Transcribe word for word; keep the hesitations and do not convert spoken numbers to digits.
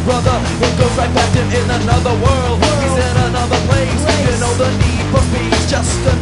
brother. It goes right back to in another world. He's in another place. You know the need for speed's just a